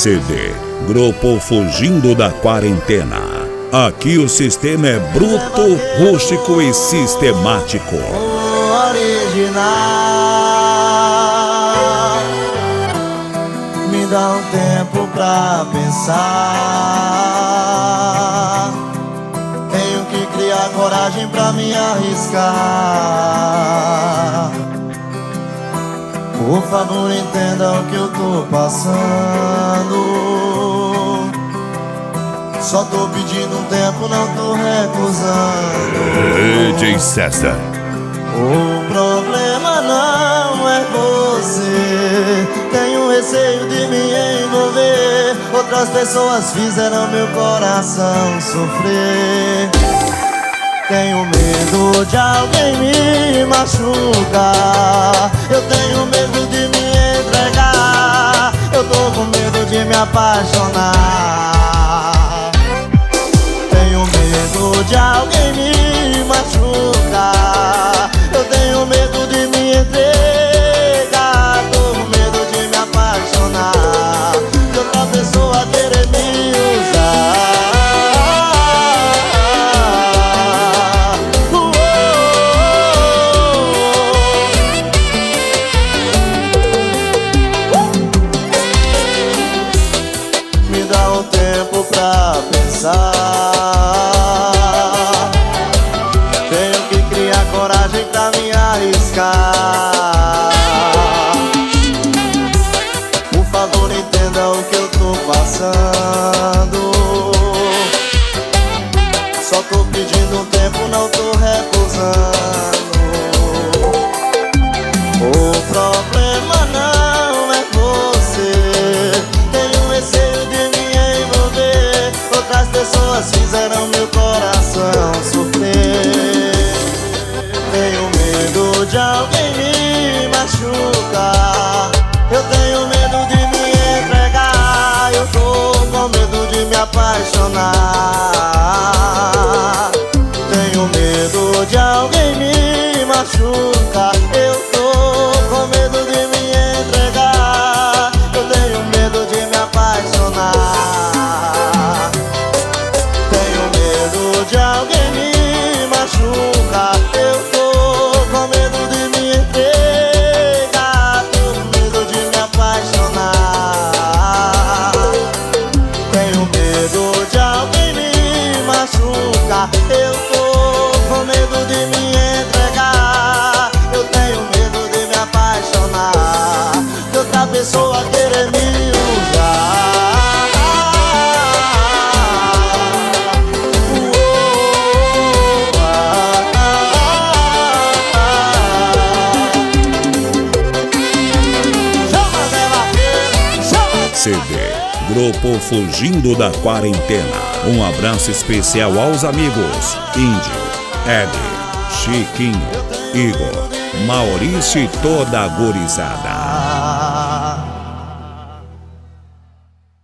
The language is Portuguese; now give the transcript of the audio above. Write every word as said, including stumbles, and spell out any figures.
C D Grupo Fugindo da Quarentena. Aqui o sistema é bruto, rústico e sistemático. Original. Me dá um tempo pra pensar. Tenho que criar coragem pra me arriscar. Por favor, entenda o que eu tô passando. Só tô pedindo um tempo, não tô recusando. D J César. O problema não é você. Tenho receio de me envolver. Outras pessoas fizeram meu coração sofrer. Tenho medo de alguém me machucar. Eu tenho medo de me entregar. Eu tô com medo de me apaixonar. Tenho medo de alguém me machucar. Eu tenho medo de me entregar. Tô com medo de me apaixonar. De outra pessoa querer me usar. Pra pensar, tenho que criar coragem pra me arriscar. Por favor, entenda o que eu tô passando. Só tô pedindo um tempo, não tô recusando. O problema não é você. Tenho receio de me envolver. Outras pessoas fizeram meu coração sofrer. Tenho medo de alguém me machucar. Eu tenho medo de me entregar. Eu tô com medo de me apaixonar. Tenho medo de alguém me machucar. Eu tô com medo de me entregar. Eu tenho medo de me apaixonar. De alguém me machucar. Eu tô com medo de me entregar. Tô com medo de me apaixonar. Tenho medo de alguém me machucar. Eu tô com medo de me entregar. Eu tenho medo de me apaixonar. De outra pessoa querer me usar. C D Grupo Fugindo da Quarentena. Um abraço especial aos amigos Índio, Ed, Chiquinho, Igor, Maurício e toda a gurizada.